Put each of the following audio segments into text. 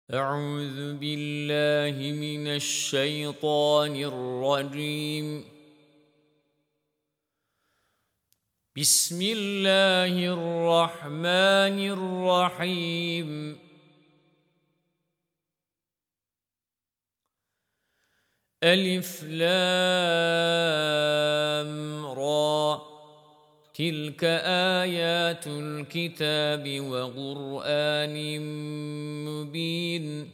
أعوذ بالله من الشيطان الرجيم. بسم الله الرحمن الرحيم. ألف لام را تلك آيات الكتاب وقرآن مبين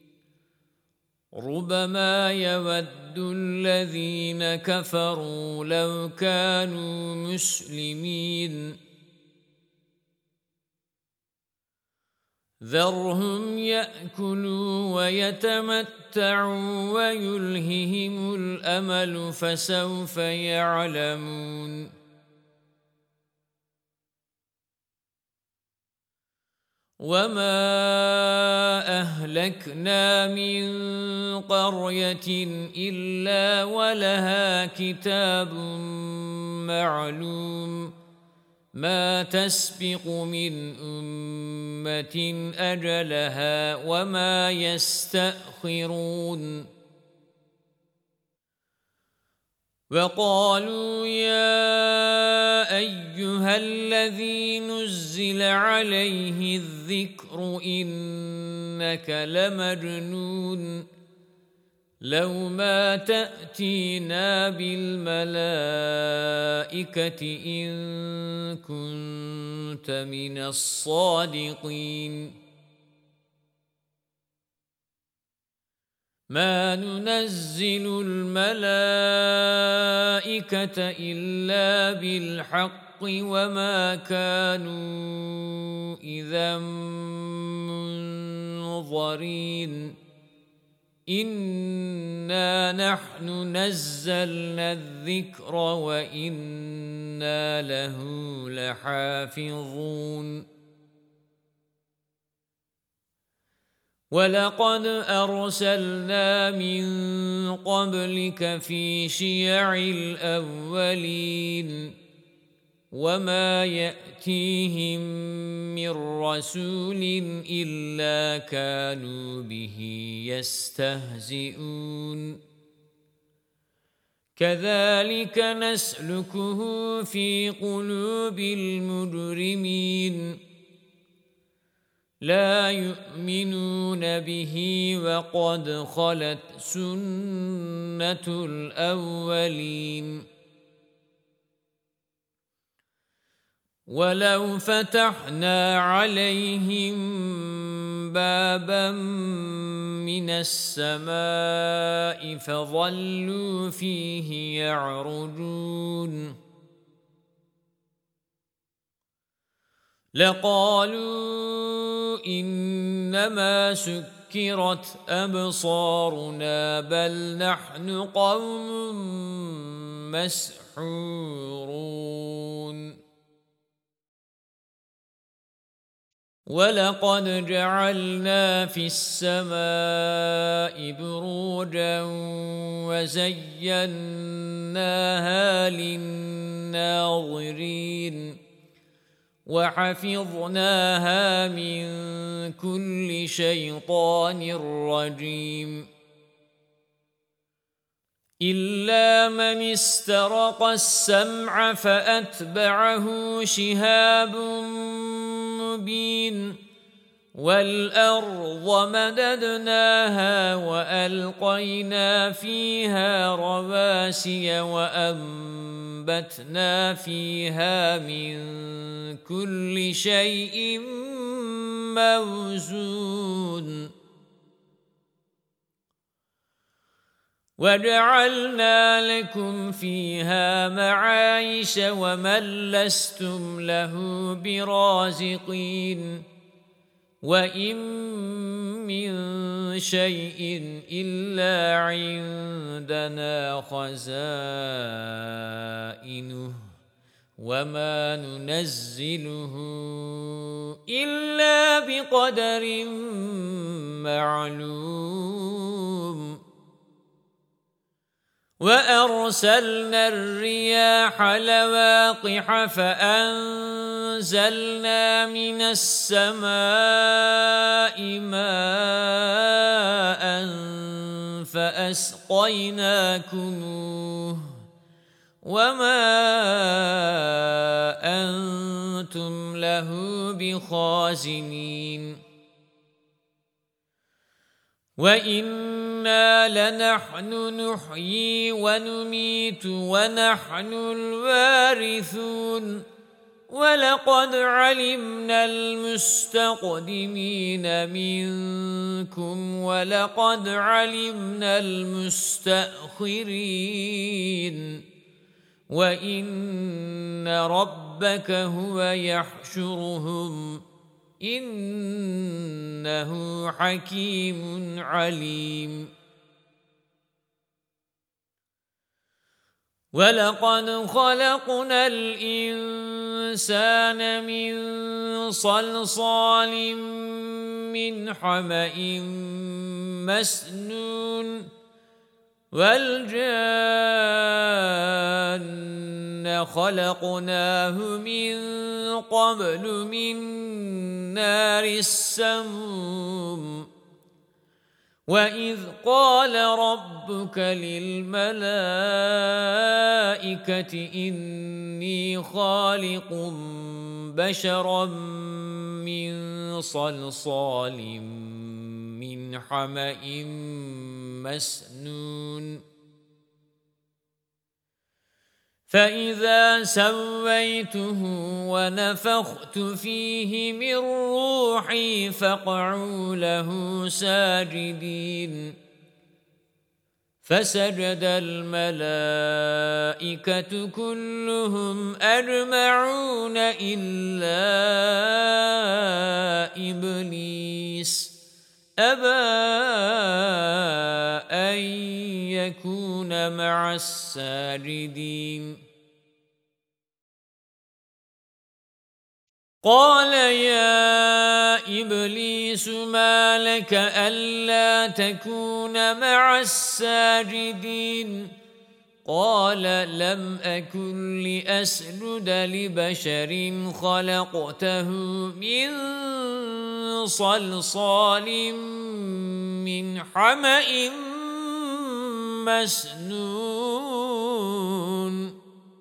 ربما يود الذين كفروا لو كانوا مسلمين ذرهم يأكلوا ويتمتعوا ويلههم الأمل فسوف يعلمون وما أهلكنا من قرية إلا ولها كتاب معلوم ما تسبق من أمة أجلها وما يستأخرون وقالوا يا أيها الذي نزل عليه الذكر إنك لمجنون لو ما تأتينا بالملائكة إن كنت من الصادقين ما ننزل الملائكة إلا بالحق وما كانوا إذا منظرين إنا نحن نزلنا الذكر وإنا له لحافظون ولقد أرسلنا من قبلك في شيع الأولين وما يأتيهم من رسول إلا كانوا به يستهزئون كذلك نسلكه في قلوب المجرمين لا يؤمنون به وقد خلت سنة الأولين ولو فتحنا عليهم بابا من السماء فظلوا فيه يعرجون لقالوا إنما سكرت أبصارنا بل نحن قوم مسحورون ولقد جعلنا في السماء بروجا وزيناها للناظرين وحفظناها من كل شيطان رجيم إلا من استرق السمع فأتبعه شهاب مبين والأرض مددناها وألقينا فيها رواسي وأنبتنا فيها من كل شيء موزون وجعلنا لكم فيها معايش ومن لستم له برازقين وإن من شيء إلا عندنا خزائنه وما ننزله إلا بقدر معلوم وأرسلنا الرياح لواقح فأنزلنا من السماء ماء أسقيناكموه وما أنتم له بخازنين وإنا لنحن نحيي ونميت ونحن الوارثون ولقد علمنا المستقدمين منكم ولقد علمنا المستأخرين وإن ربك هو يحشرهم إنه حكيم عليم ولقد خلقنا الإنسان من صلصال من حمأ مسنون والجان خلقناه من قبل من نار السموم وإذ قال ربك للملائكة إني خالق بشرا من صلصال من حمأ مسنون فإذا سويته ونفخت فيه من روحي فاقعوا له ساجدين فسجد الملائكة كلهم أجمعون إلا إبليس أبى أن يكون مع الساجدين قال يا إبليس ما لك ألا تكون مع الساجدين قال لم أكن لأسجد لبشر خلقته من صلصال من حمأ مسنون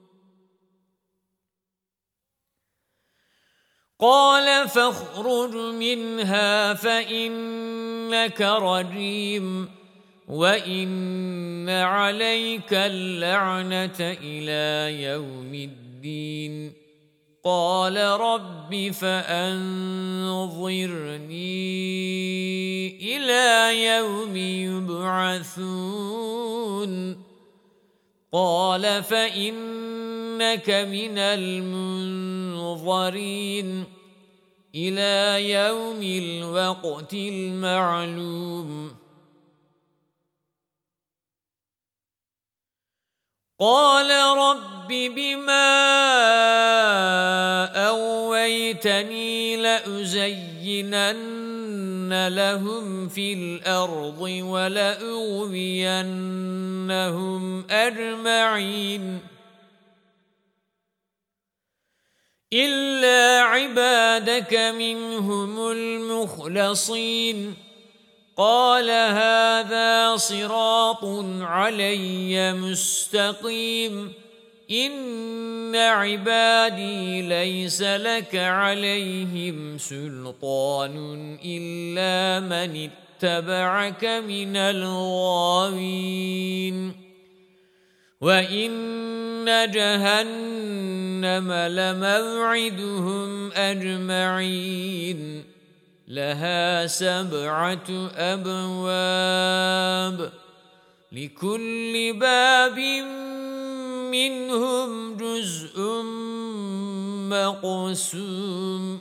قال فاخرج منها فإنك رجيم وإن عليك اللعنة إلى يوم الدين قال رب فأنظرني إلى يوم يبعثون قال فإنك من المنظرين إلى يوم الوقت المعلوم قال رب بما أغويتني لأزينن لهم في الأرض ولأغوينهم أجمعين إلا عبادك منهم المخلصين قال هذا صراط علي مستقيم إن عبادي ليس لك عليهم سلطان إلا من اتبعك من الغاوين وإن جهنم لموعدهم أجمعين لها 7 أبواب لكل باب منهم جزء مقسوم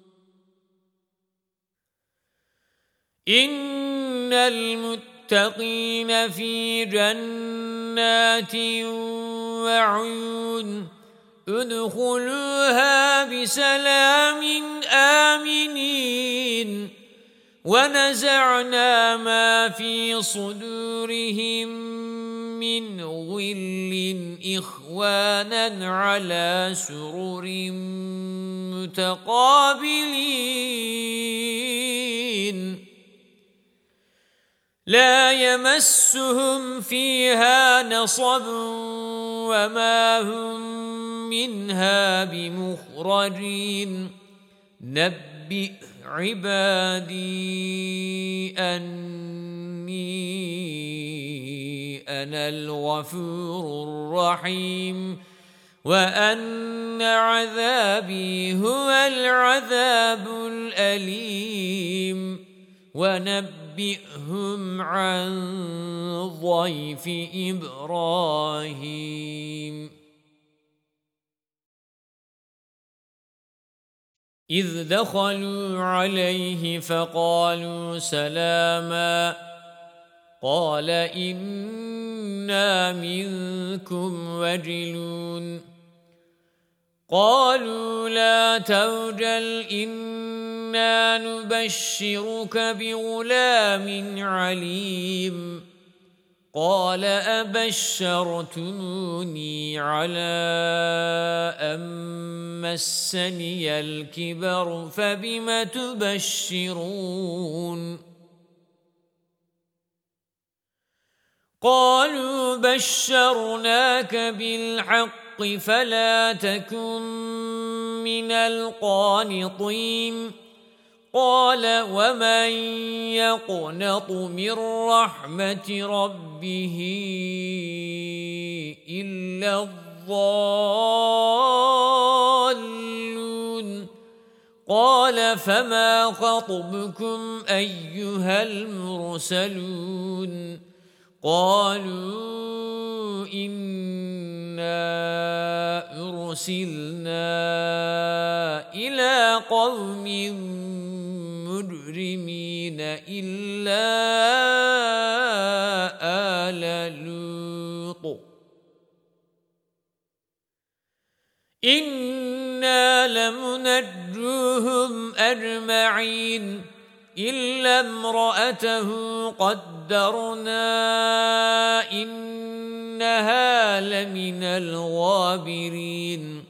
إن المتقين في جنات وعيون ادخلوها بسلام آمنين ونزعنا ما في صدورهم من غل إخوانا على سرر متقابلين لا يمسهم فيها نصب وما هم منها بمخرجين نبئ عبادي أني أنا الغفور الرحيم وأن عذابي هو العذاب الأليم ونبئهم عن ضيف إبراهيم إذ دخلوا عليه فقالوا سلاما قال إنا منكم وجلون قالوا لا توجل إنا نبشرك بغلام عليم قال أبشرتموني على أن مسني الكبر فبم تبشرون قالوا بشرناك بالحق فلا تكن من القانطين قال ومن يقنط من رحمة ربه إلا الضالون قال فما خطبكم أيها المرسلون قالوا إنا أرسلنا إلى قوم مجرمين إلا آل لوط إنا لمنجوهم أجمعين إلا امرأته قدرنا إنها لمن الغابرين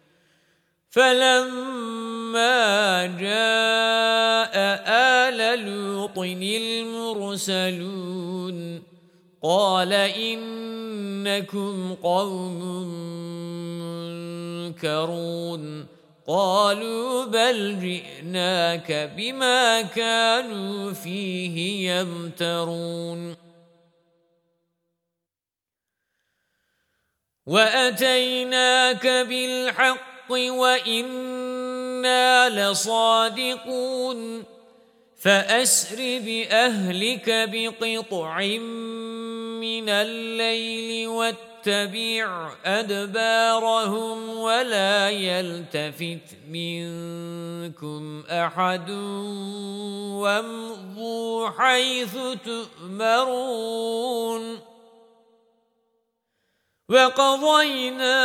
فلما جاء آل لوط المرسلون قال إنكم قوم منكرون قالوا بل جئناك بما كانوا فيه يمترون وأتيناك بالحق وإنا لصادقون فأسر بأهلك بقطع من الليل واتبع أدبارهم ولا يلتفت منكم أحد وامضوا حيث تؤمرون وقضينا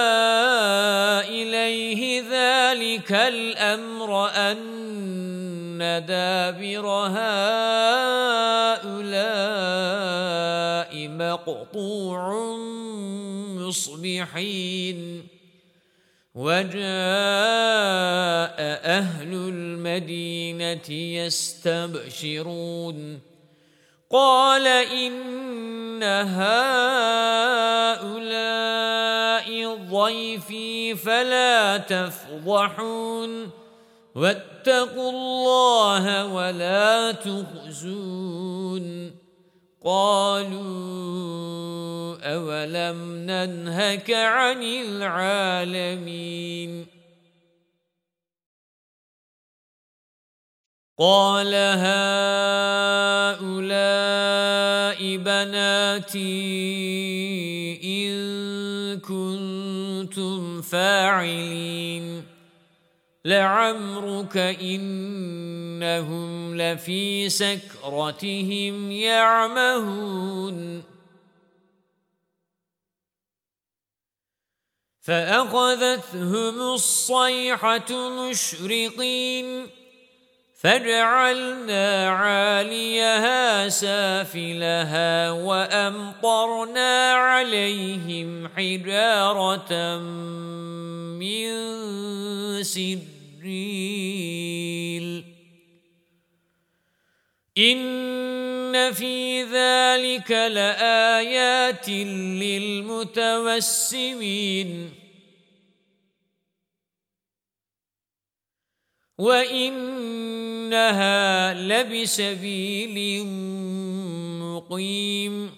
إليه ذلك الأمر أن دابر هؤلاء مقطوع مصبحين وجاء أهل المدينة يستبشرون قال إن هؤلاء ضيفي فلا تفضحون واتقوا الله ولا تخزون قالوا أولم ننهك عن العالمين قال هؤلاء بناتي إن كنتم فاعلين لعمرك إنهم لفي سكرتهم يعمهون فأخذتهم الصيحة مشرقين فجعلنا عاليها سافلها وأمطرنا عليهم حجارة من سجيل إن إن في ذلك لآيات للمتوسمين وإنها لبسبيل مقيم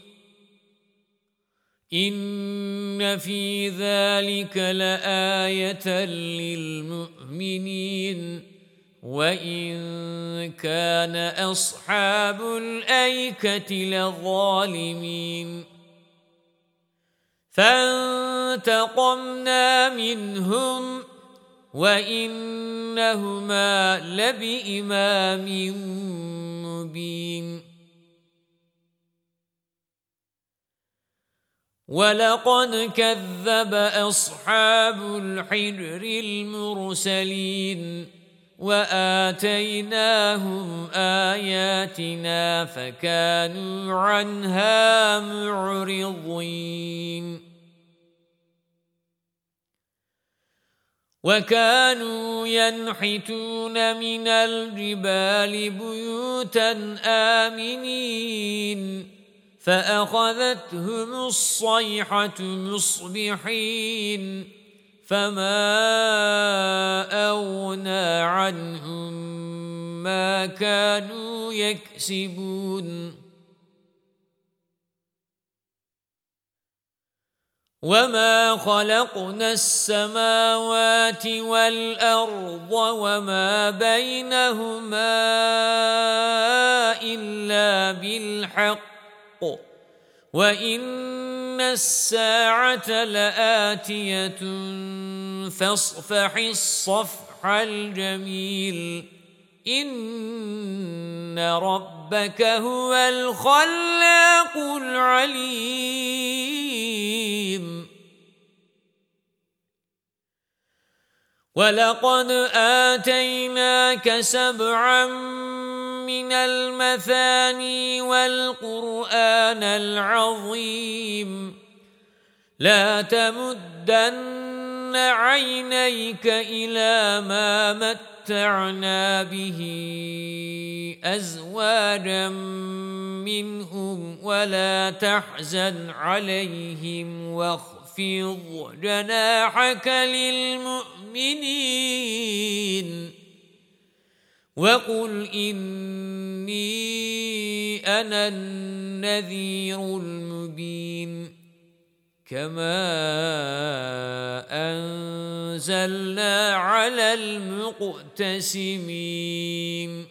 إن في ذلك لآية للمؤمنين وإن كان أصحاب الأيكة لظالمين فانتقمنا منهم وإنهما لبإمام مبين ولقد كذب أصحاب الحجر المرسلين وآتيناهم آياتنا فكانوا عنها معرضين وكانوا ينحتون من الجبال بيوتا آمنين فأخذتهم الصيحة مصبحين فما أغنى عنهم ما كانوا يكسبون وما خلقنا السماوات والأرض وما بينهما إلا بالحق وإن الساعة لآتية فاصفح الصفح الجميل إن ربك هو الخلاق العليم ولقد آتيناك سبعا من المثاني والقرآن العظيم لا تمدن عينيك إلى ما متعنا به أزواجا منهم ولا تحزن عليهم واخفض جناحك للمؤمنين وقل إني أنا النذير المبين كما أنزلنا على المقتسمين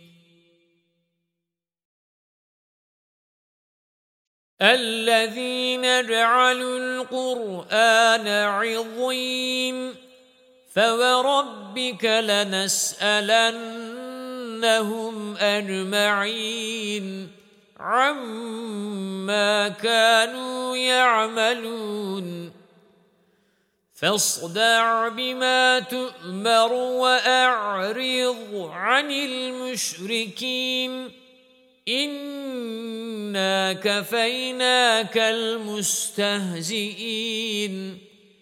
الذين جعلوا القرآن عضين فوربك لنسألنهم أجمعين عما كانوا يعملون فاصدع بما تؤمر وأعرض عن المشركين إنا كفيناك المستهزئين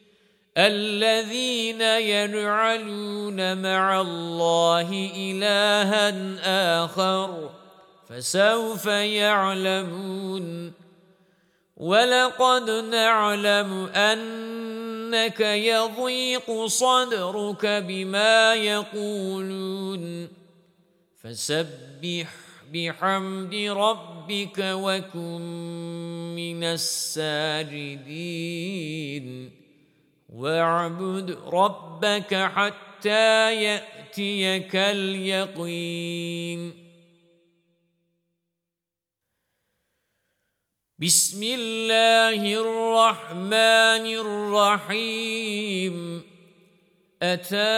الذين يجعلون مع الله إلها آخر فسوف يعلمون ولقد نعلم أنك يضيق صدرك بما يقولون فسبح بحمد ربك وكن من الساجدين واعبد ربك حتى يأتيك اليقين بسم الله الرحمن الرحيم أتى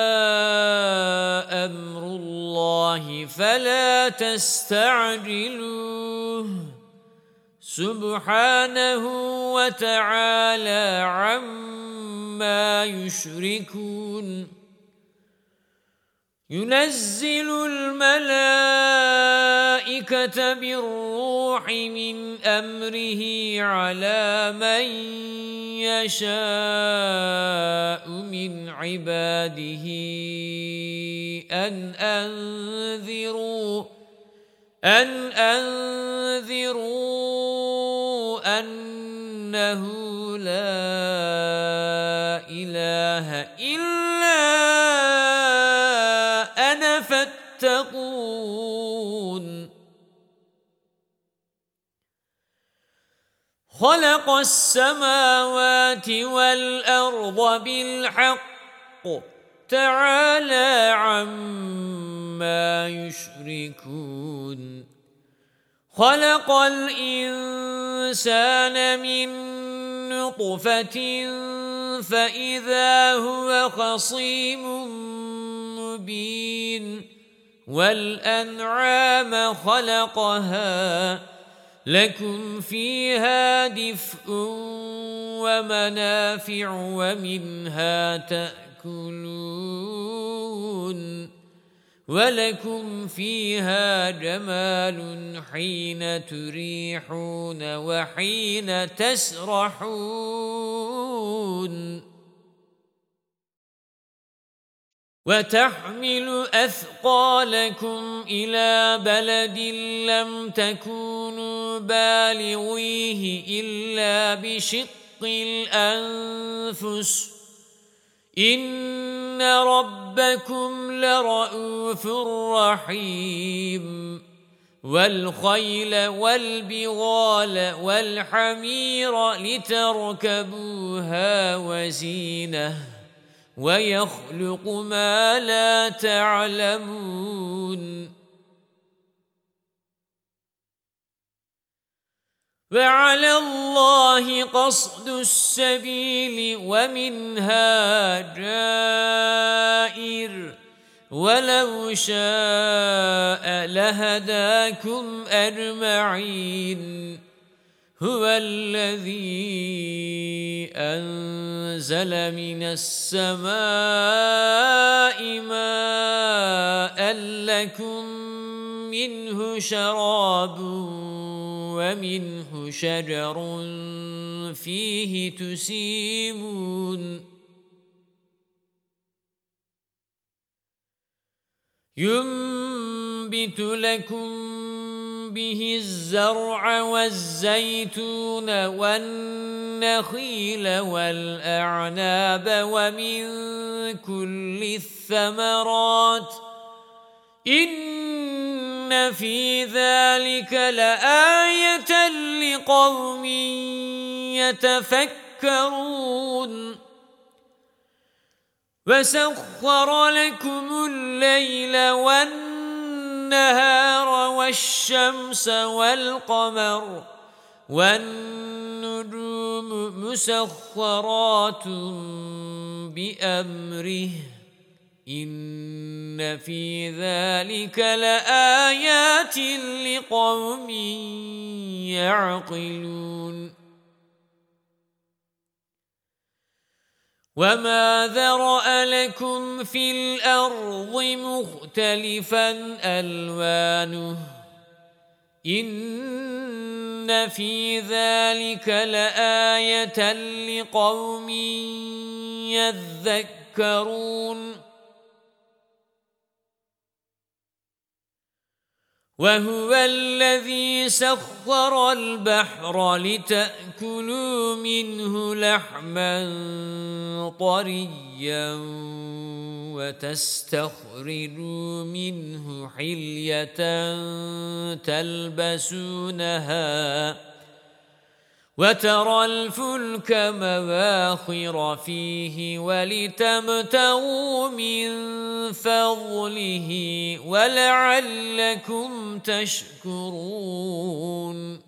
أمر الله فلا تستعجلوه سبحانه وتعالى عما يشركون ينزل الملائكة بالروح من أمره على من يشاء من عباده أن وأنذروا أنه لا إله إلا أنا فاتقون خلق السماوات والأرض بالحق تعالى عما يشركون خلق الإنسان من نطفة فإذا هو خصيم مبين والأنعام خلقها لكم فيها دفء ومنافع ومنها تأكلون ولكم فيها جمال حين تريحون وحين تسرحون وتحمل أثقالكم إلى بلد لم تكونوا بالغيه إلا بشق الأنفس إن ربكم لرؤوف رحيم والخيل والبغال والحمير لتركبوها وزينة ويخلق ما لا تعلمون وعلى الله قصد السبيل ومنها جائر ولو شاء لهداكم أجمعين هو الذي أنزل من السماء ماء لكم منه شراب ومنه شجر فيه تسيمون ينبت لكم به الزرع والزيتون والنخيل والأعناب ومن كل الثمرات إن في ذلك لآية لقوم يتفكرون وسخر لكم الليل والنهار والشمس والقمر والنجوم مسخرات بأمره إن في ذلك لآيات لقوم يعقلون وما ذرأ لكم في الأرض مختلفا ألوانه إن في ذلك لآية لقوم يذكرون وهو الذي سخر البحر لتأكلوا منه لحما طريا وتستخرجوا منه حلية تلبسونها وترى الفلك مواخر فيه ولتبتغوا من فضله ولعلكم تشكرون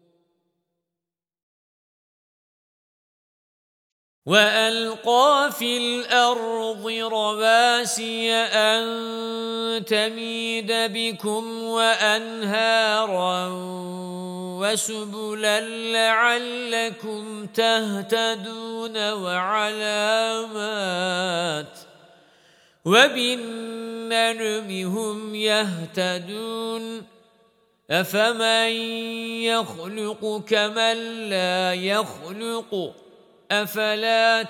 وألقى في الأرض رواسي أن تميد بكم وأنهارا وسبلا لعلكم تهتدون وعلامات وبالنجم هم يهتدون أفمن يخلق كمن لا يخلق أفلا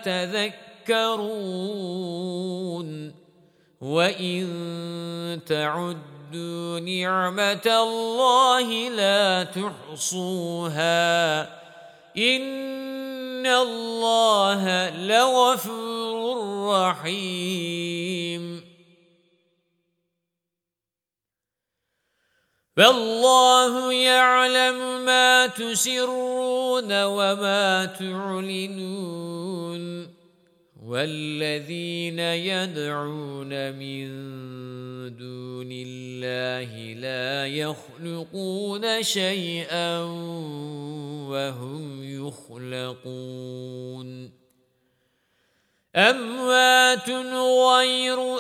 تذكرون وإن تعدوا نعمة الله لا ولا تحصوها إن الله لغفور رحيم فالله يعلم ما تسرون وما تعلنون والذين يدعون من دون الله لا يخلقون شيئا وهم يخلقون أموات غير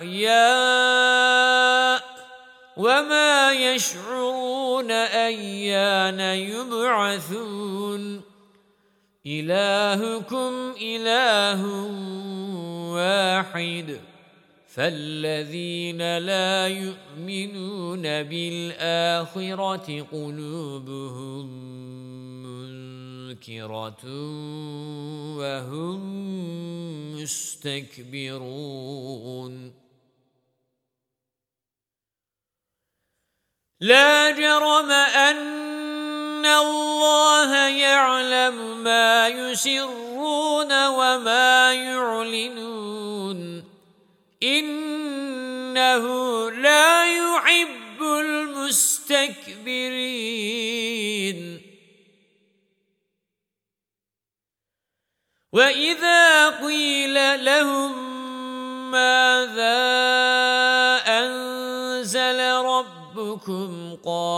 أحياء وما يشعرون أيان يبعثون إلهكم إله واحد فالذين لا يؤمنون بالآخرة قلوبهم منكرة وهم مستكبرون لا جرم أن الله يعلم ما يسرون وما يعلنون إنه لا يحب المستكبرين وإذا قيل لهم ماذا أنزل ربكم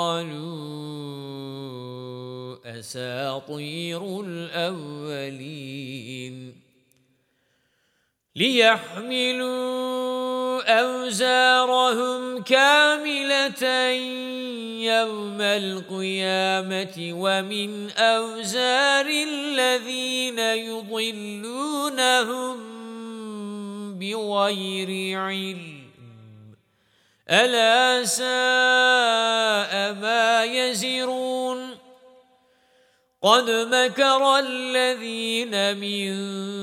قالوا أساطير الأولين ليحملوا أوزارهم كاملة يوم القيامة ومن أوزار الذين يضلونهم بغير علم ألا ساء ما يزرون قد مكر الذين من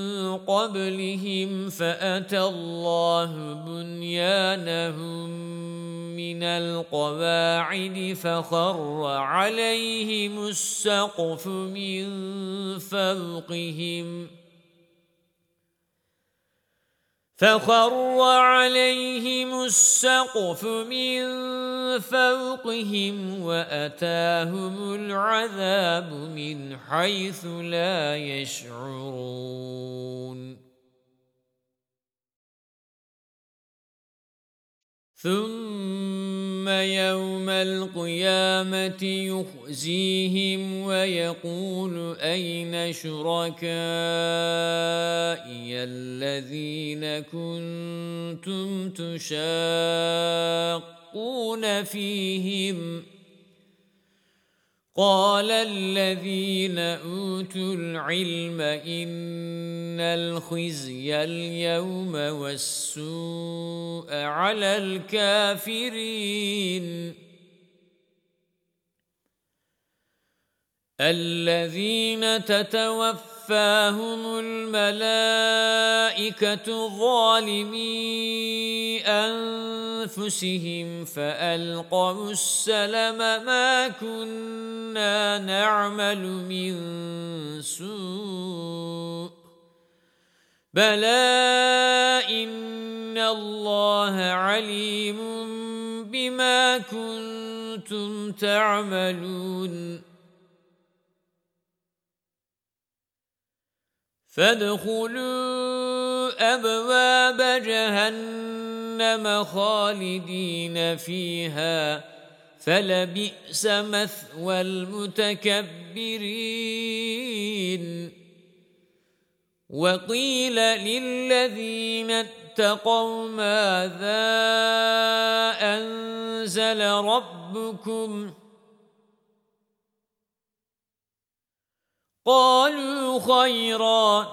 قبلهم فأتى الله بنيانهم من القواعد فخر عليهم السقف من فوقهم وأتاهم العذاب من حيث لا يشعرون ثم يوم القيامة يخزيهم ويقول أين شركائي الذين كنتم تشاقون فيهم قال الذين أوتوا العلم إن الخزي اليوم والسوء على الكافرين الذين تتوفاهم الملائكة ظالمي أنفسهم فألقوا السلم ما كنا نعمل من سوء بلى إن الله عليم بما كنتم تعملون فادخلوا أبواب جهنم خالدين فيها فلبئس مثوى المتكبرين وقيل للذين اتقوا ماذا أنزل ربكم قالوا خيرا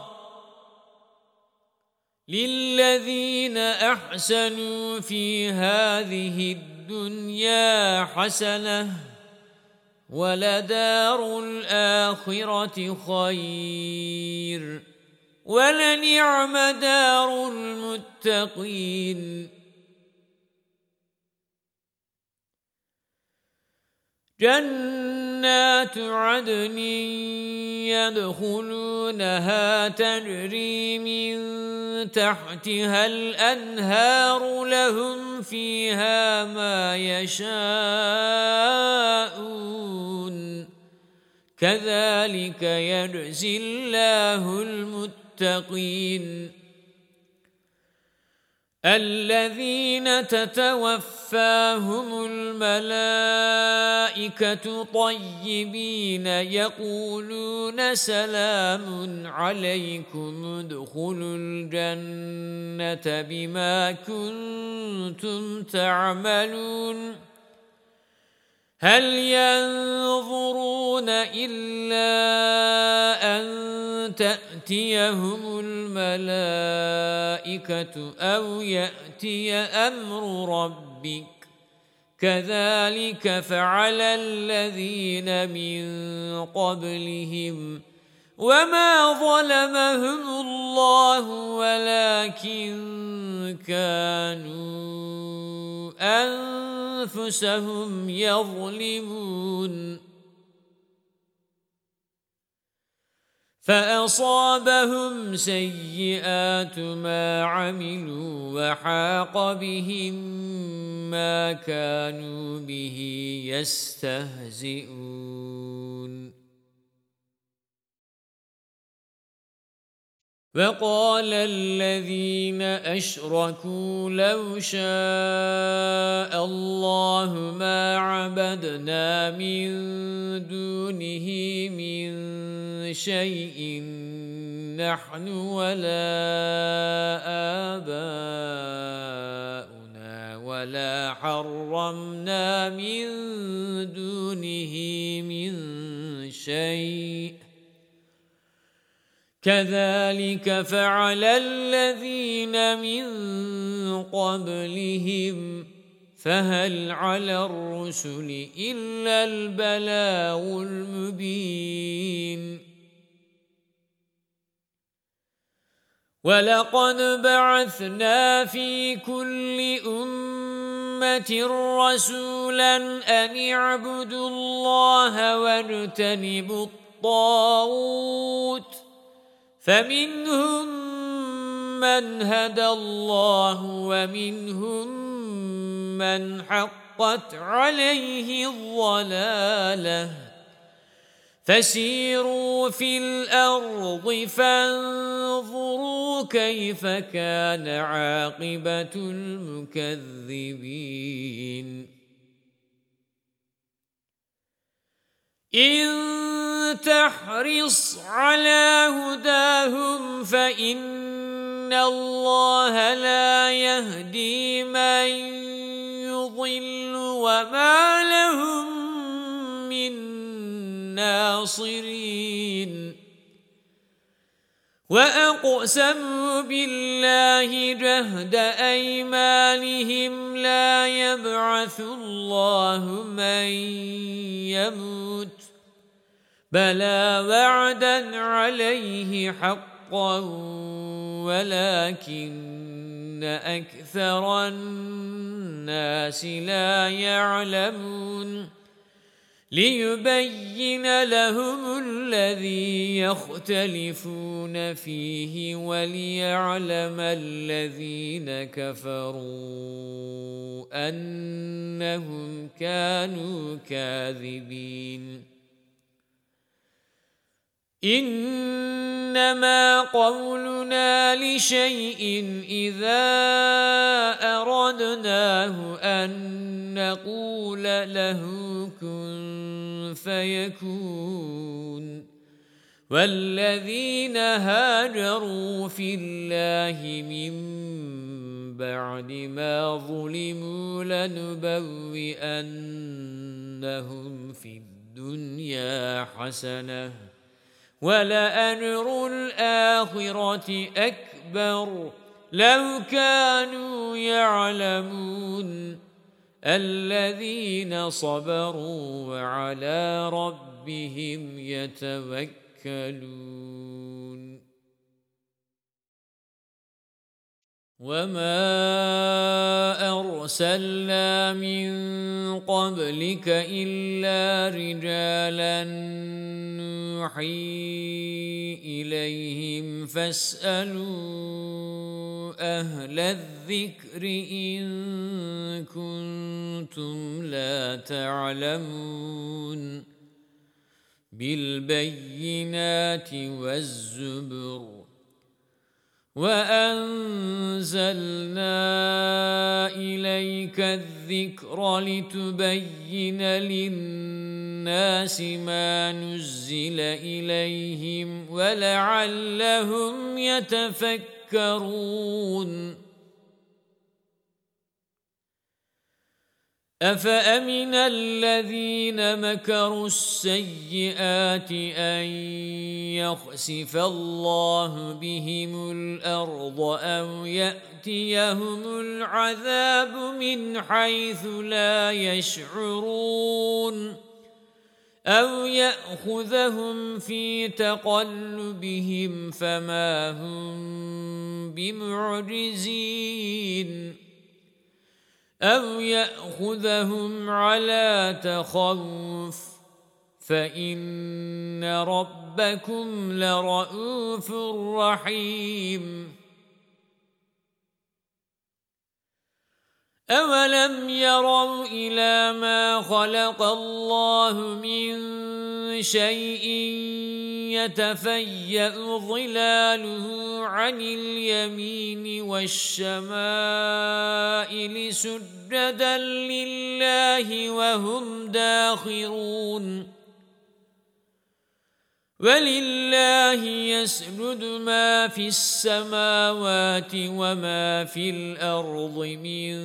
للذين أحسنوا في هذه الدنيا حسنة ولدار الآخرة خير ولنعم دار المتقين جنات عدن يدخلونها تجري من تحتها الأنهار لهم فيها ما يشاءون كذلك يجزي الله المتقين الذين تتوفاهم الملائكة طيبين يقولون سلام عليكم ادخلوا الجنة بما كنتم تعملون هل ينظرون إلا أن تأتيهم الملائكة أو يأتي أمر ربك كذلك فعل الذين من قبلهم وما ظلمهم الله ولكن كانوا أنفسهم يظلمون فأصابهم سيئات ما عملوا وحاق بهم ما كانوا به يستهزئون وقال الذين أشركوا لو شاء الله ما عبدنا من دونه من شيء نحن ولا آباؤنا ولا حرمنا من دونه من شيء كذلك فعل الذين من قبلهم فهل على الرسل إلا البلاغ المبين ولقد بعثنا في كل أمة رسولا أن اعبدوا الله واجتنبوا الطاغوت فمنهم من هدى الله ومنهم من حقت عليه الضلالة فسيروا في الأرض فانظروا كيف كان عاقبة المكذبين إن تحرص على هداهم فإن الله لا يهدي من يضل وما لهم من ناصرين وأقسموا بالله جهد أيمانهم لا يبعث الله من يموت بلى وعدا عليه حقا ولكن أكثر الناس لا يعلمون ليبين لهم الذي يختلفون فيه وليعلم الذين كفروا أنهم كانوا كاذبين إنما قولنا لشيء إذا أردناه أن نقول له كن فيكون والذين هاجروا في الله من بعد ما ظلموا لنبوئنهم في الدنيا حسنة ولأجر الآخرة أكبر لو كانوا يعلمون الذين صبروا وعلى ربهم يتوكلون وَمَا أَرْسَلْنَا مِن قَبْلِكَ إِلَّا رِجَالًا نُوحِي إِلَيْهِمْ فَاسْأَلُوا أَهْلَ الذِّكْرِ إِن كُنتُمْ لَا تعلمون بِالْبَيِّنَاتِ وَالزُّبُرِ وَأَنزَلْنَا إِلَيْكَ الذِّكْرَ لِتُبَيِّنَ لِلنَّاسِ مَا نُزِّلَ إِلَيْهِمْ وَلَعَلَّهُمْ يَتَفَكَّرُونَ أَفَأَمِنَ الَّذِينَ مَكَرُوا السَّيِّئَاتِ أَن يَخْسِفَ اللَّهُ بِهِمُ الْأَرْضَ أَوْ يَأْتِيَهُمُ الْعَذَابُ مِنْ حَيْثُ لَا يَشْعُرُونَ أَوْ يَأْخُذَهُمْ فِي تَقَلُّبِهِمْ فَمَا هُمْ بِمُعْجِزِينَ أَوْ يَأْخُذَهُمْ عَلَى تَخَوُّفٍ فَإِنَّ رَبَّكُمْ لَرَءُوفٌ رَحِيمٌ أَوَلَمْ يَرَوْا إِلَى مَا خَلَقَ اللَّهُ مِنْ شَيْءٍ يَتَفَيَّأُ ظِلَالُهُ عَنِ الْيَمِينِ وَالشَّمَائِلِ سُجَّدًا لِلَّهِ وَهُمْ دَاخِرُونَ وَلِلَّهِ يَسْجُدُ مَا فِي السَّمَاوَاتِ وَمَا فِي الْأَرْضِ مِن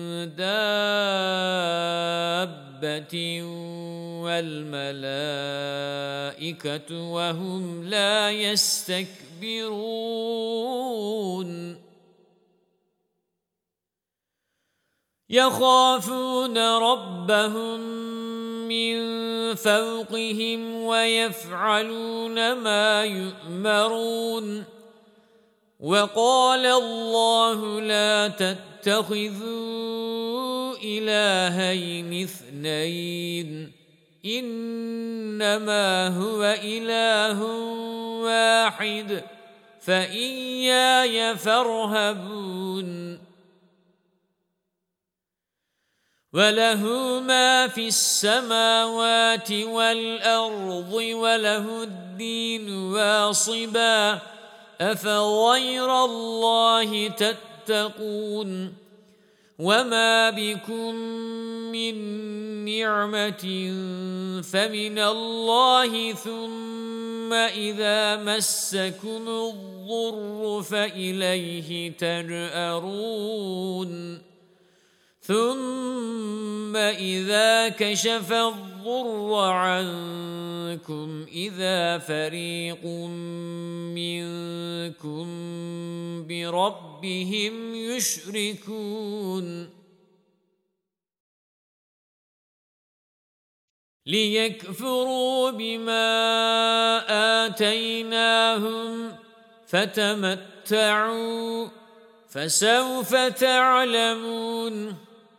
دَابَّةٍ وَالْمَلَائِكَةُ وَهُمْ لَا يَسْتَكْبِرُونَ يَخَافُونَ رَبَّهُم مِّن فَوْقِهِمْ وَيَفْعَلُونَ مَا يُؤْمَرُونَ وَقَالَ اللَّهُ لَا تَتَّخِذُوا إِلَٰهَيْنِ اثْنَيْنِ إِنَّمَا هُوَ إِلَٰهٌ وَاحِدٌ فَإِيَّايَ فَارْهَبُونِ وَلَهُ مَا فِي السَّمَاوَاتِ وَالْأَرْضِ وَلَهُ الدِّينُ وَاصِبًا أَفَغَيْرَ اللَّهِ تَتَّقُونَ وَمَا بِكُم مِّن نِّعْمَةٍ فَمِنَ اللَّهِ ثُمَّ إِذَا مَسَّكُمُ الضُّرُّ فَإِلَيْهِ تَجْأَرُونَ ثُمَّ إِذَا كَشَفَ الضُّرَّ عَنكُمْ إِذَا فَرِيقٌ مِّنكُم بِرَبِّهِمْ يُشْرِكُونَ لِيَكْفُرُوا بِمَا آتَيْنَاهُمْ فَتَمَتَّعُوا فَسَوْفَ تَعْلَمُونَ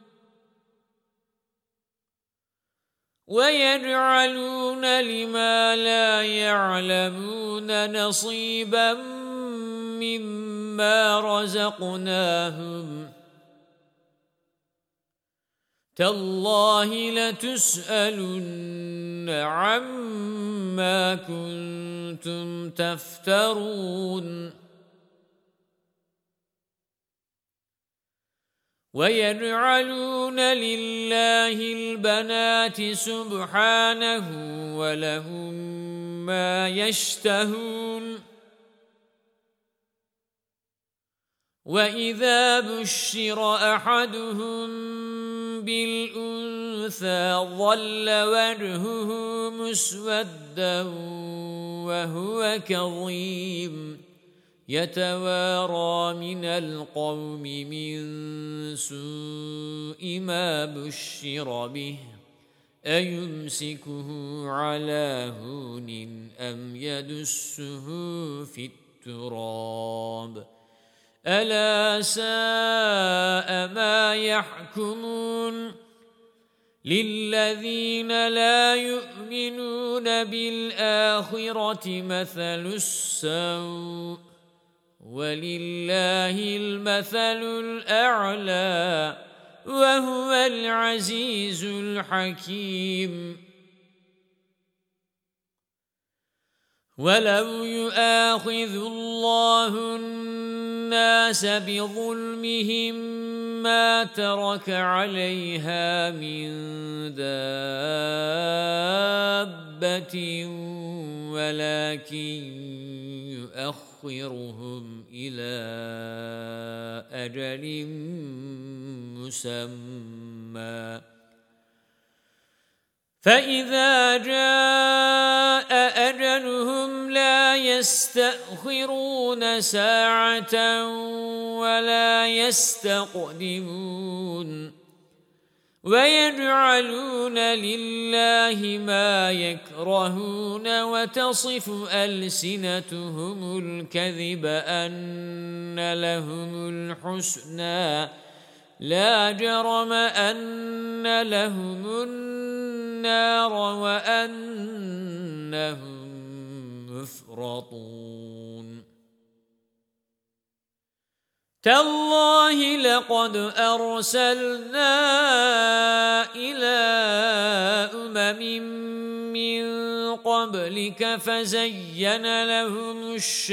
وَيَجْعَلُونَ لِمَا لَا يَعْلَمُونَ نَصِيبًا مِّمَّا رَزَقْنَاهُمْ تَاللَّهِ لَتُسْأَلُنَّ عَمَّا كُنتُمْ تَفْتَرُونَ وَيَجْعَلُونَ لِلَّهِ الْبَنَاتِ سُبْحَانَهُ وَلَهُم مَّا يَشْتَهُونَ وَإِذَا بُشِّرَ أَحَدُهُم بِالْأُنثَىٰ ظَلَّ وَجْهُهُ مُسْوَدًّا وَهُوَ كَظِيمٌ يَتَوَارَىٰ مِنَ الْقَوْمِ مِن سُوءِ مَا بُشِّرَ بِهِ أَيُمْسِكُهُ عَلَىٰ هُونٍ أَمْ يَدُسُّهُ فِي التُّرَابِ ألا ساء ما يحكمون للذين لا يؤمنون بالآخرة مثل السوء ولله المثل الأعلى وهو العزيز الحكيم ولو يؤاخذ الله الناس بظلمهم ما ترك عليها من دابة ولكن يؤخرهم إلى أجل مسمى فإذا جاء أجلهم لا يستأخرون ساعة ولا يستقدمون ويجعلون لله ما يكرهون وتصف ألسنتهم الكذب أن لهم الحسنى لا جرم أن لهم النار وأنهم مفرطون تالله لقد أرسلنا إلى أمم من قبلك فزين لهم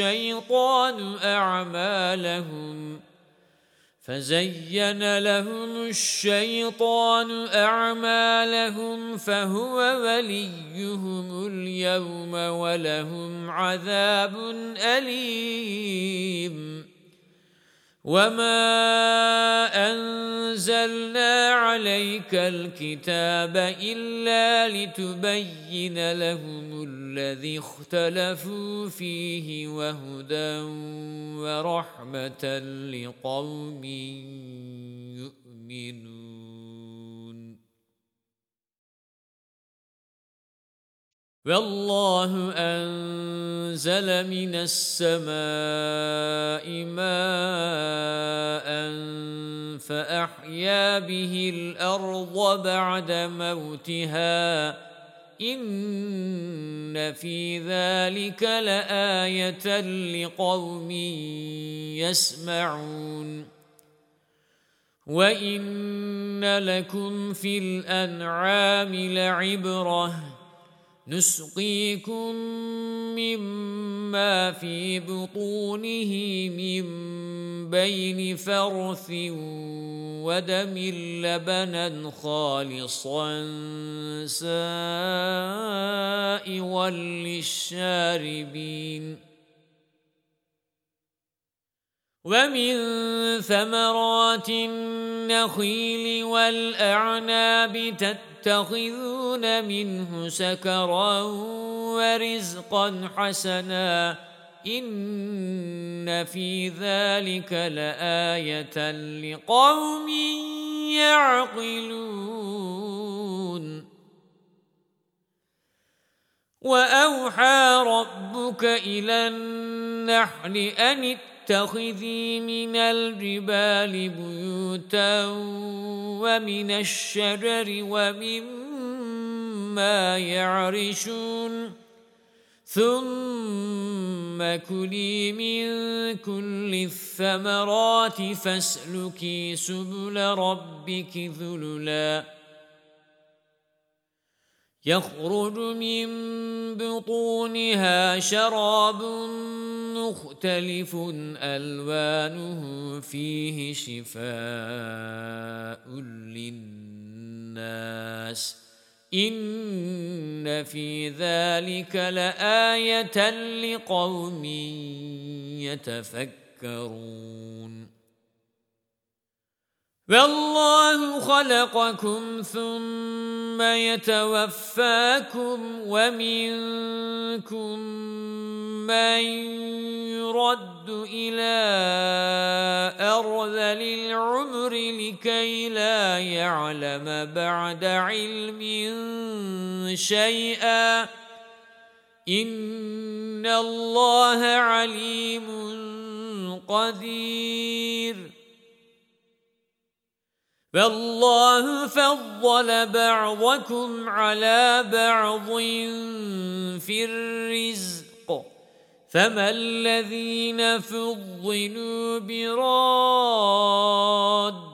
الشيطان أعمالهم فهو وليهم اليوم ولهم عذاب أليم وما أنزلنا عليك الكتاب إلا لتبين لهم الذي اختلفوا فيه وهدى ورحمة لقوم يؤمنون والله أنزل من السماء ماء فأحيا به الأرض بعد موتها إن في ذلك لآية لقوم يسمعون وإن لكم في الأنعام لعبرة نسقيكم مما في بطونه من بين فرث ودم لبنا خالصا سائغا للشاربين ومن ثمرات النخيل والأعناب تتخذون منه سكرا ورزقا حسنا إن في ذلك لآية لقوم يعقلون وأوحى ربك إلى النحل أن اتخذي من الجبال بيوتا ومن الشجر ومما يعرشون ثم كلي من كل الثمرات فاسلكي سبل ربك ذللا يخرج من بطونها شراب مختلف ألوانه فيه شفاء للناس إن في ذلك لآية لقوم يتفكرون والله خلقكم ثم يتوفاكم ومنكم من يرد إلى أرذل العمر لكي لا يعلم بعد علم شيئا إن الله عليم قدير فالله فضل بعضكم على بعض في الرزق فما الذين فضلوا براد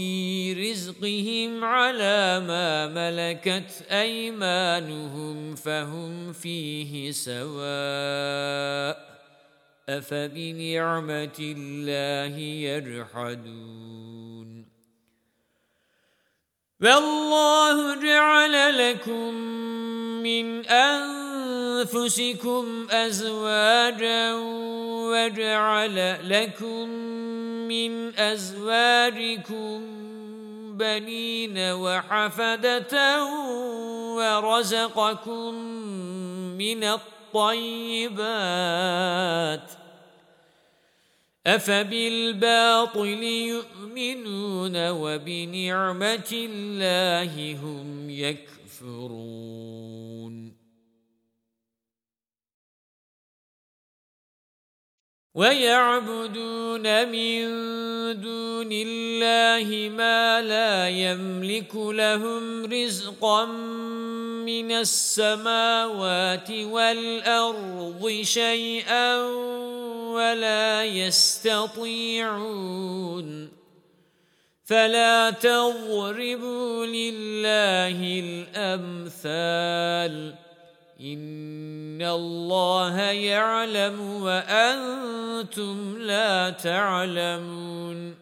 رزقهم على ما ملكت أيمانهم فهم فيه سواء أفبنعمة الله يجحدون والله جعل لكم من أنفسكم أزواجا وجعل لكم من أزواجكم بنين وحفدة ورزقكم من الطيبات أفبالباطل يؤمنون وبنعمة الله هم يكفرون ويعبدون من دون الله ما لا يملك لهم رزقا من السماوات والأرض شيئا ولا يستطيعون فلا تضربوا لله الأمثال إن الله يعلم وأنتم لا تعلمون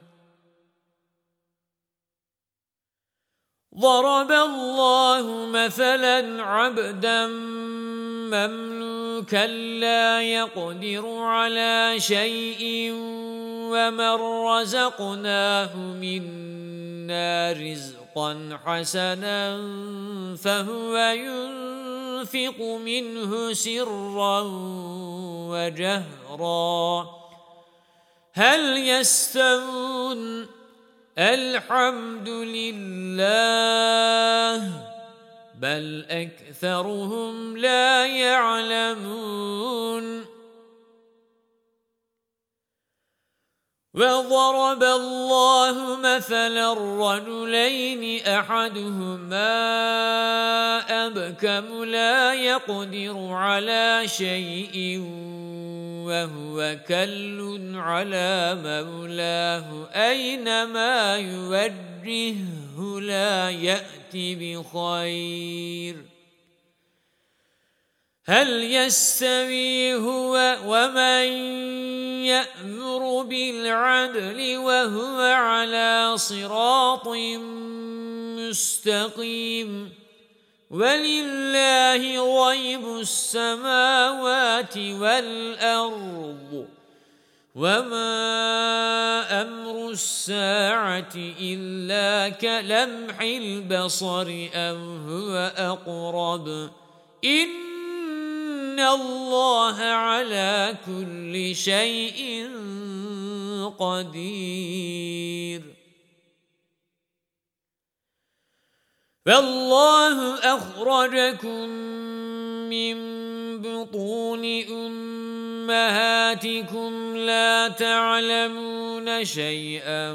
ضرب الله مثلا عبدا مملوكا لا يقدر على شيء ومن رزقناه منا رزقا حسنا فهو ينفق منه سرا وجهرا هل يستوون الحمد لله بل أكثرهم لا يعلمون وضرب الله مثلا رجلين أحدهما أبكم لا يقدر على شيء وهو كل على مولاه أينما يوجهه لا يأتي بخير هل يستوي هو ومن يأمر بالعدل وهو على صراط مستقيم ولله غيب السماوات والأرض وما أمر الساعة إلا كلمح البصر أو هو أقرب إن الله على كل شيء قدير فالله أخرجكم من بطون أمهاتكم لا تعلمون شيئا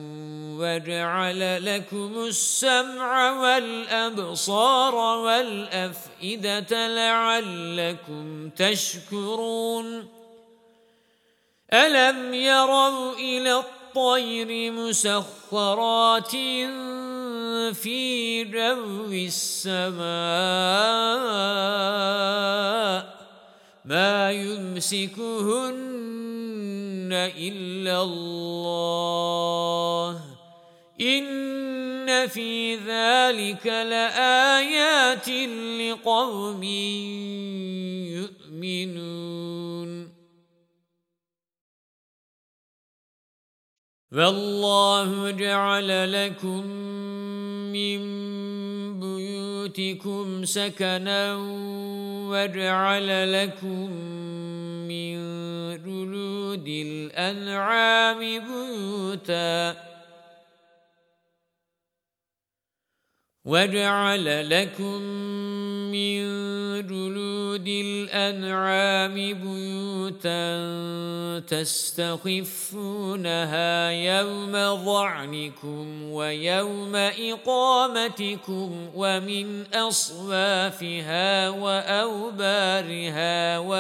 وجعل لكم السمع والأبصار والأفئدة لعلكم تشكرون ألم يروا إلى الطير مسخرات في جو السماء ما يمسكهن إلا الله إن في ذلك لآيات لقوم يؤمنون والله جعل لكم من بيوتكم سكنا وجعل لكم من جلود الأنعام بيوتا وَجَعَلَ لَكُم مِّن جُلُودِ الْأَنْعَامِ بُيُوتًا تَسْتَخِفُّونَهَا يَوْمَ ظَعْنِكُمْ وَيَوْمَ إِقَامَتِكُمْ وَمِنْ أَصْوَافِهَا وَأَوْبَارِهَا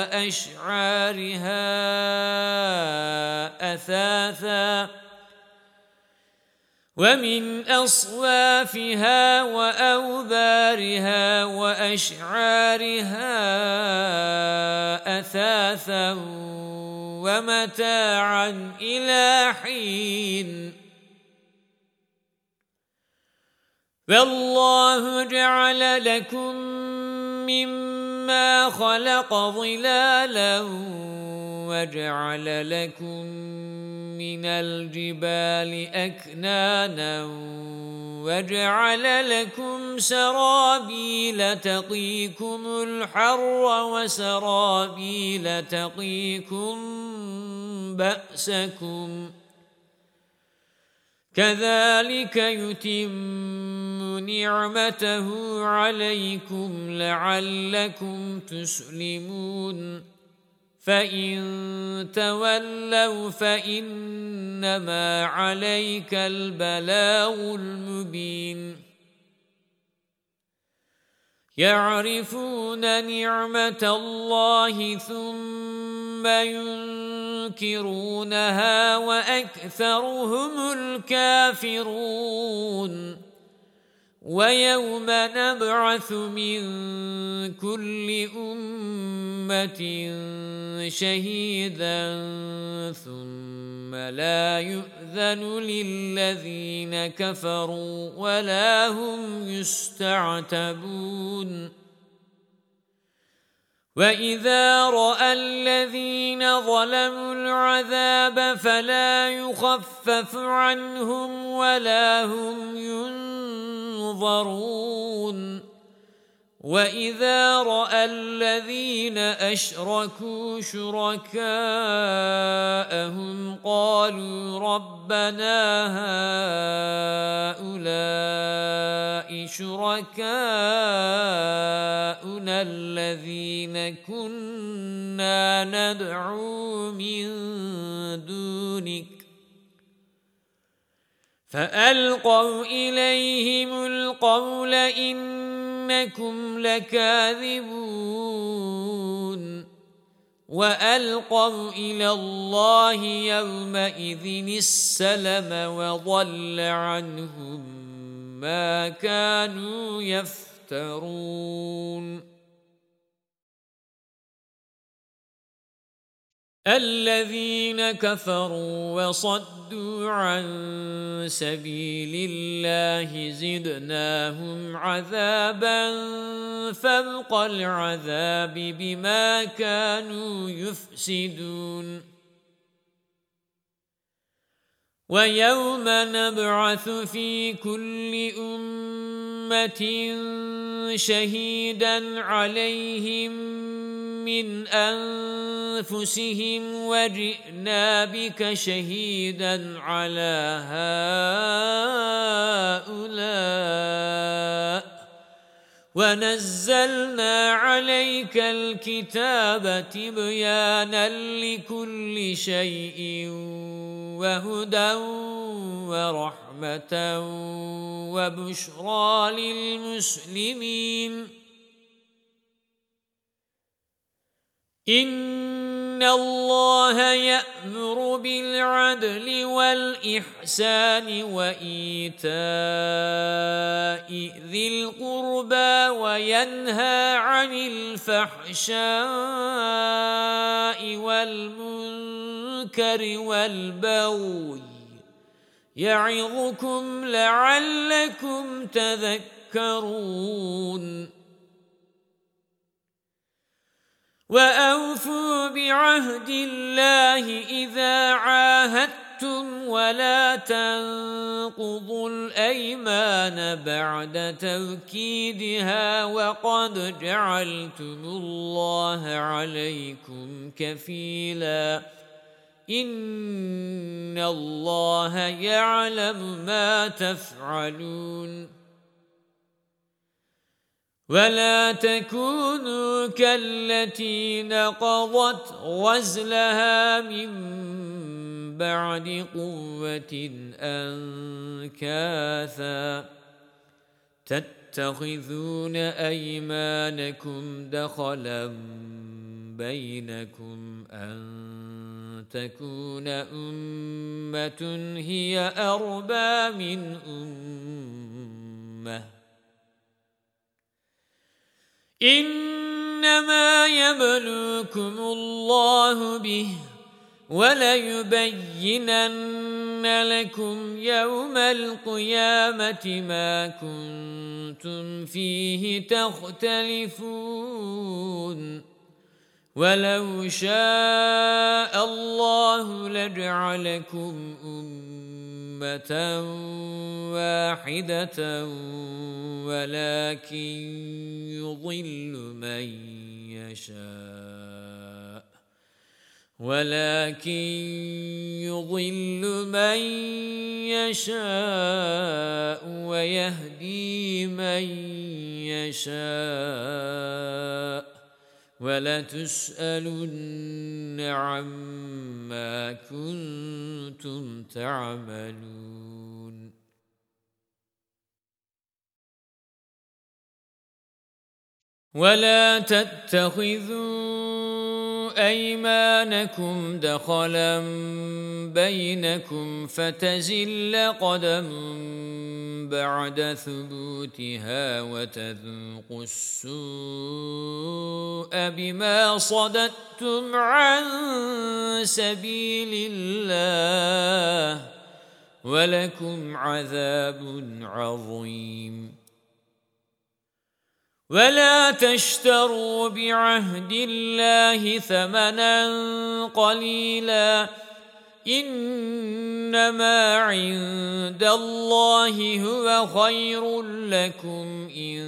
وَأَشْعَارِهَا أَثَاثًا وَمَتَاعًا إِلَى حِينٍ فَاللَّهُ جَعَلَ لَكُم مِّمَّا خَلَقَ ظِلَالًا وَجَعَلَ لَكُم مِّنَ الْجِبَالِ أَكْنَانًا وَجَعَلَ لَكُمْ سَرَابِيلَ تَقِيكُمُ الْحَرَّ وَسَرَابِيلَ تَقِيكُم بَأْسَكُمْ كَذَلِكَ يُتِمُّ نِعْمَتَهُ عَلَيْكُمْ لَعَلَّكُمْ تُسْلِمُونَ فَإِن تَوَلَّوْا فَإِنَّمَا عَلَيْكَ الْبَلَاغُ الْمُبِينُ يَعْرِفُونَ نِعْمَةَ اللَّهِ ثُمَّ يُنكِرُونَهَا وَأَكْثَرُهُمُ الْكَافِرُونَ وَيَوْمَ نَبْعَثُ مِنْ كُلِّ أُمَّةٍ شَهِيدًا ثُمَّ لَا يُؤْذَنُ لِلَّذِينَ كَفَرُوا وَلَا هُمْ يُسْتَعْتَبُونَ وَإِذَا رَأَى الَّذِينَ ظَلَمُوا الْعَذَابَ فَلَا يُخَفَّفُ عَنْهُمْ وَلَا هُمْ يُنظَرُونَ وَإِذَا رَأَى الَّذِينَ أَشْرَكُوا شُرَكَاءَهُمْ قَالُوا رَبَّنَا هَؤُلَاءِ شُرَكَاؤُنَا الَّذِينَ كُنَّا نَدْعُو مِن دُونِكَ فَأَلْقَوْا إِلَيْهِمُ الْقَوْلَ إِنَّكُمْ لَكَاذِبُونَ وَأَلْقَوْا إِلَى اللَّهِ يَوْمَئِذٍ السَّلَمَ وَضَلَّ عَنْهُمْ مَا كَانُوا يَفْتَرُونَ الَّذِينَ كَفَرُوا وَصَدُّوا عَن سَبِيلِ اللَّهِ زِدْنَاهُمْ عَذَابًا فَوْقَ الْعَذَابِ بِمَا كَانُوا يُفْسِدُونَ وَيَوْمَ نَبْعَثُ فِي كُلِّ أُمَّةٍ شَهِيدًا عَلَيْهِمْ مِنْ أَنفُسِهِمْ وَجِئْنَا بِكَ شَهِيدًا عَلَى هَؤُلَاءِ وَنَزَّلْنَا عَلَيْكَ الْكِتَابَ تِبْيَانًا لِكُلِّ شَيْءٍ وَهُدًى وَرَحْمَةً وَبُشْرَى لِلْمُسْلِمِينَ إِنَّ اللَّهَ يَأْمُرُ بِالْعَدْلِ وَالْإِحْسَانِ وَإِيتَاءِ ذِي الْقُرْبَى وَيَنْهَى عَنِ الْفَحْشَاءِ وَالْمُنكَرِ وَالْبَغْيِ يَعِظُكُمْ لَعَلَّكُمْ تَذَكَّرُونَ وَأَوْفُوا بِعَهْدِ اللَّهِ إِذَا عَاهَدتُّمْ وَلَا تَنقُضُوا الْأَيْمَانَ بَعْدَ تَوْكِيدِهَا وَقَدْ جَعَلْتُمُ اللَّهَ عَلَيْكُمْ كَفِيلًا إِنَّ اللَّهَ يَعْلَمُ مَا تَفْعَلُونَ ولا تكونوا كالتي نقضت غزلها من بعد قوة أنكاثا تتخذون أيمانكم دخلا بينكم أن تكون أمة هي أربى من أمة إنما يبلوكم الله به وليبينن لكم يوم القيامة ما كنتم فيه تختلفون ولو شاء الله لجعلكم أمة واحدة ولكن يضل من يشاء ويهدي من يشاء ولتسألن عما كنتم تعملون ولا تتخذوا أيمانكم دخلا بينكم فتزل قدم بعد ثبوتها وتذوقوا السوء بما صددتم عن سبيل الله ولكم عذاب عظيم ولا تشتروا بعهد الله ثمنا قليلا إنما عند الله هو خير لكم إن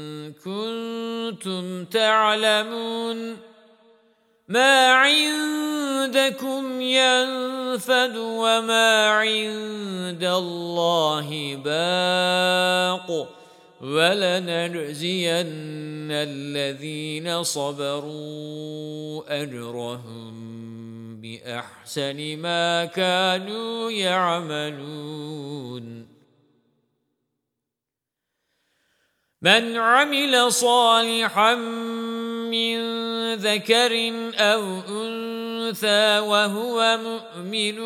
كنتم تعلمون ما عندكم ينفد وما عند الله باق ولنجزين الذين صبروا أجرهم بأحسن ما كانوا يعملون من عمل صالحا من ذكر أو أنثى وهو مؤمن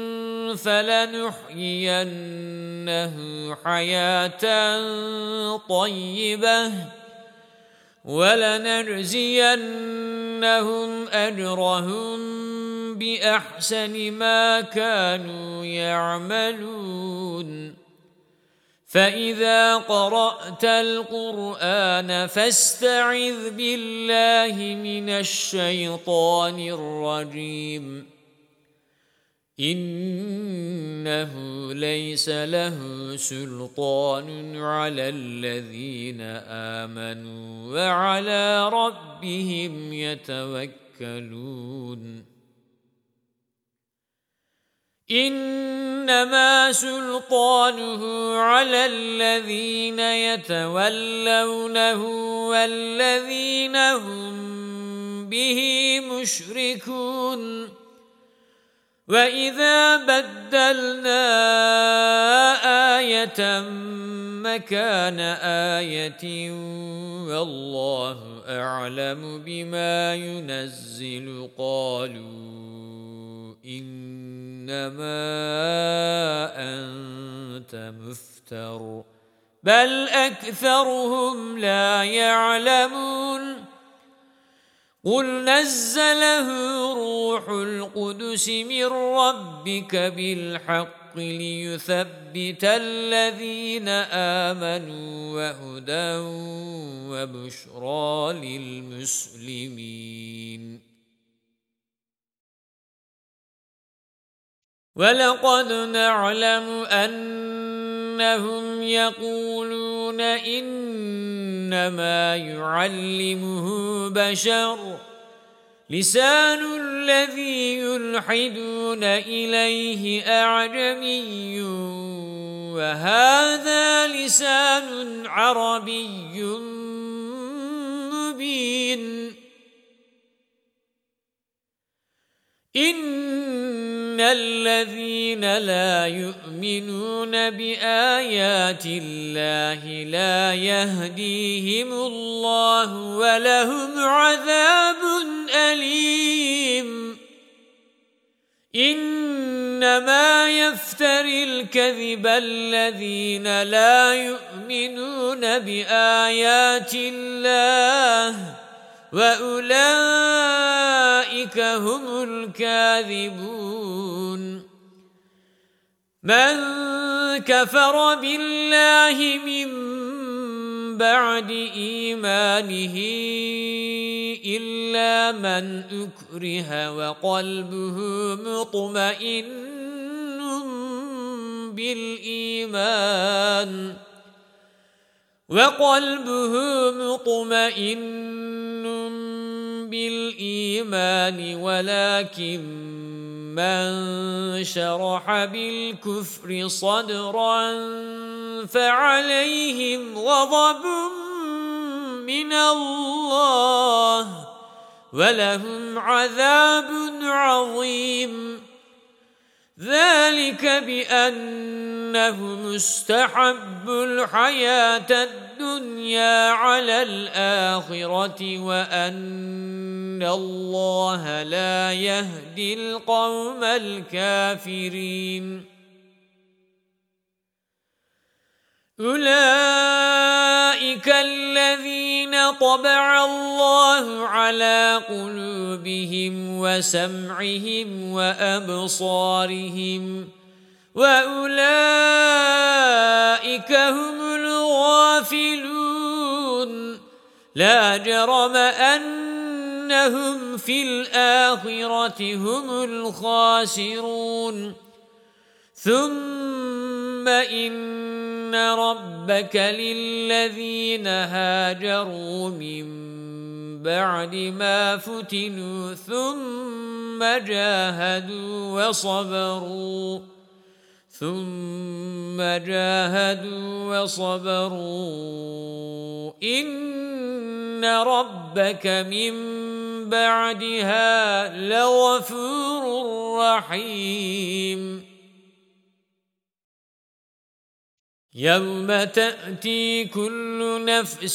فلنحيينه حياة طيبة ولنجزينهم أجرهم بأحسن ما كانوا يعملون فإذا قرأت القرآن فاستعذ بالله من الشيطان الرجيم إنه ليس له سلطان على الذين آمنوا وعلى ربهم يتوكلون إنما سلطانه على الذين يتولونه والذين هم به مشركون وإذا بدلنا آية مكان آية والله أعلم بما ينزل قالوا إنما أنت مفتر بل أكثرهم لا يعلمون قل نزله روح القدس من ربك بالحق ليثبت الذين آمنوا وهدى وبشرى للمسلمين ولقد نعلم أنهم يقولون إنما يعلمه بشر لسان الذي يلحدون إليه أعجمي وهذا لسان عربي مبين إن الذين لا يؤمنون بآيات الله لا يهديهم الله ولهم عذاب أليم إنما يفتري الكذب الذين لا يؤمنون بآيات الله وأولئك هم الكاذبون من كفر بالله من بعد إيمانه إلا من أكره وقلبه مطمئن بالإيمان ولكن من شرح بالكفر صدرا فعليهم غضب من الله ولهم عذاب عظيم ذلك بأنهم استحبوا الحياة الدنيا على الآخرة وأن الله لا يهدي القوم الكافرين أولئك الذين طبع الله على قلوبهم وسمعهم وأبصارهم وأولئك هم الغافلون لا جرم أنهم في الآخرة هم الخاسرون ثم إن ربك للذين هاجروا من بعد ما فتنوا ثم جاهدوا وصبروا إن ربك من بعدها لغفور رحيم يوم تأتي كل نفس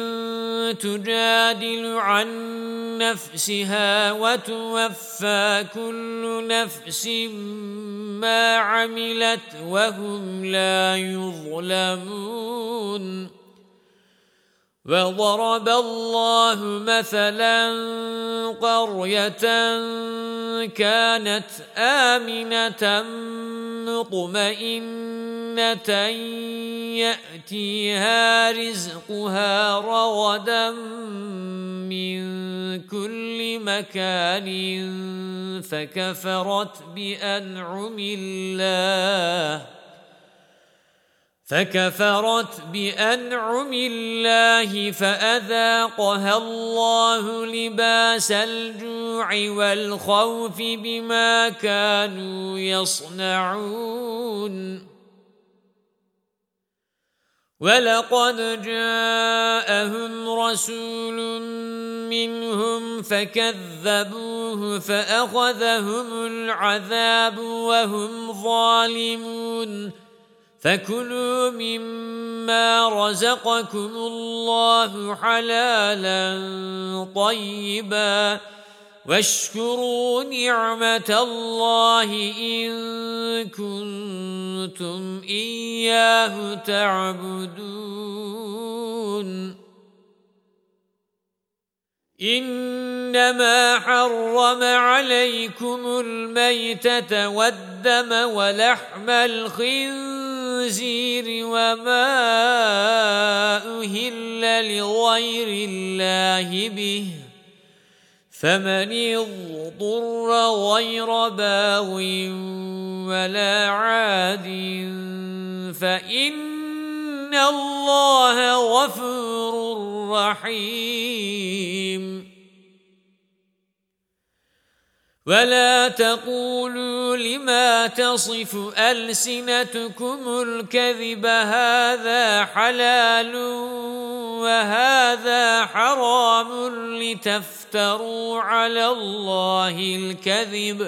تجادل عن نفسها وتوفى كل نفس ما عملت وهم لا يظلمون وضرب الله مثلا قرية كانت آمنة مطمئنة يأتيها رزقها رغدا من كل مكان فكفرت بأنعم الله فأذاقها الله لباس الجوع والخوف بما كانوا يصنعون ولقد جاءهم رسول منهم فكذبوه فأخذهم العذاب وهم ظالمون فكلوا مما رزقكم الله حلالا طيبا واشكروا نعمة الله إن كنتم إياه تعبدون إنما حرم عليكم الميتة والدم ولحم الخنزير وما أهل لغير الله به فمن اضطر غير باغ ولا عاد فإن الله غفور رحيم ولا تقولوا لما تصف ألسنتكم الكذب هذا حلال وهذا حرام لتفتروا على الله الكذب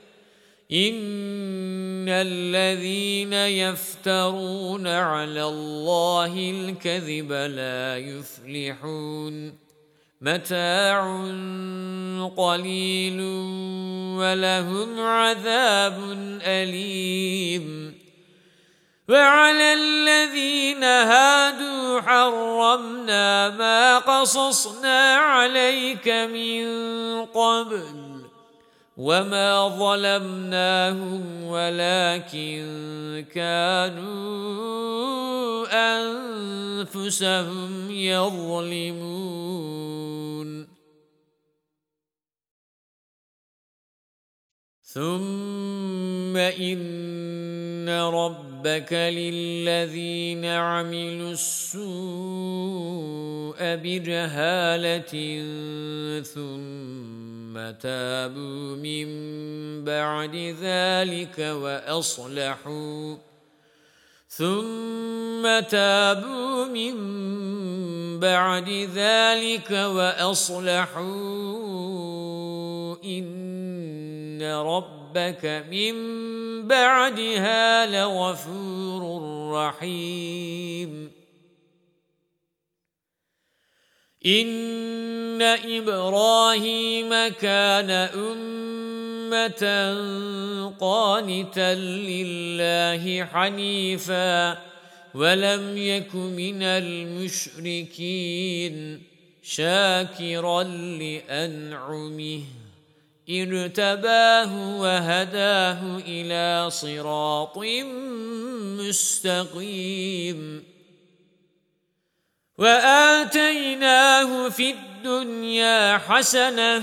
إن الذين يفترون على الله الكذب لا يفلحون متاع قليل ولهم عذاب أليم وعلى الذين هادوا حرمنا ما قصصنا عليك من قبل وما ظلمناهم ولكن كانوا أنفسهم يظلمون ثم إن ربك للذين عملوا السوء بجهالة ثم تابوا من بعد ذلك وأصلحوا إن ربك من بعدها لغفور رحيم إن إبراهيم كان أمة قانتا لله حنيفا ولم يك من المشركين شاكرا لأنعمه ارتباه وهداه إلى صراط مستقيم وآتيناه في الدنيا حسنة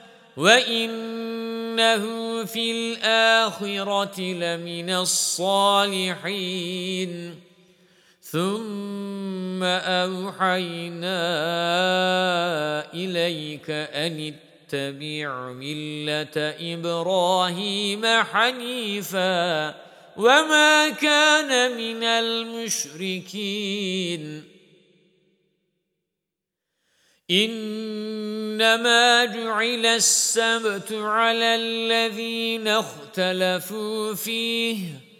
وإنه في الآخرة لمن الصالحين ثم أوحينا إليك أن اتبع ملة إبراهيم حنيفا وما كان من المشركين إنما جعل السبت على الذين اختلفوا فيه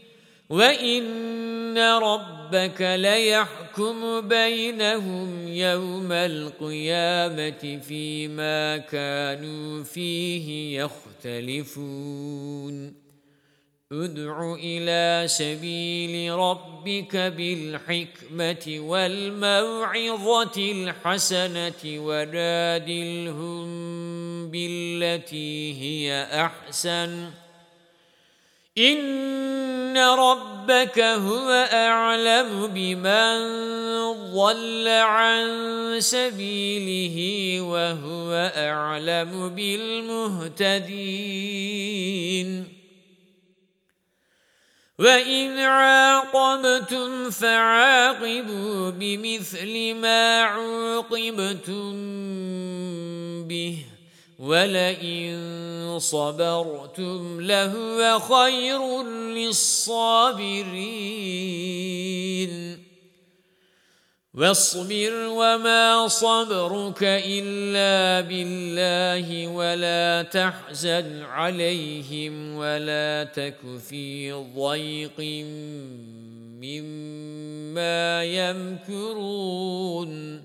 وإن ربك ليحكم بينهم يوم القيامة فيما كانوا فيه يختلفون ادع إلى سبيل ربك بالحكمة والموعظة الحسنة وجادلهم بالتي هي أحسن إن ربك هو أعلم بمن ضل عن سبيله وهو أعلم بالمهتدين وإن عاقبتم فعاقبوا بمثل ما عوقبتم به ولئن صبرتم لهو خير للصابرين واصبر وما صبرك إلا بالله ولا تحزن عليهم ولا تك في ضيق مما يمكرون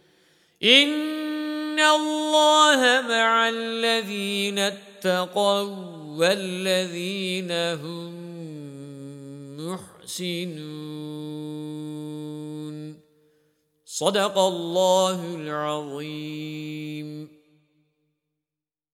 إن الله مع الذين اتقوا والذين هم محسنون صدق الله العظيم.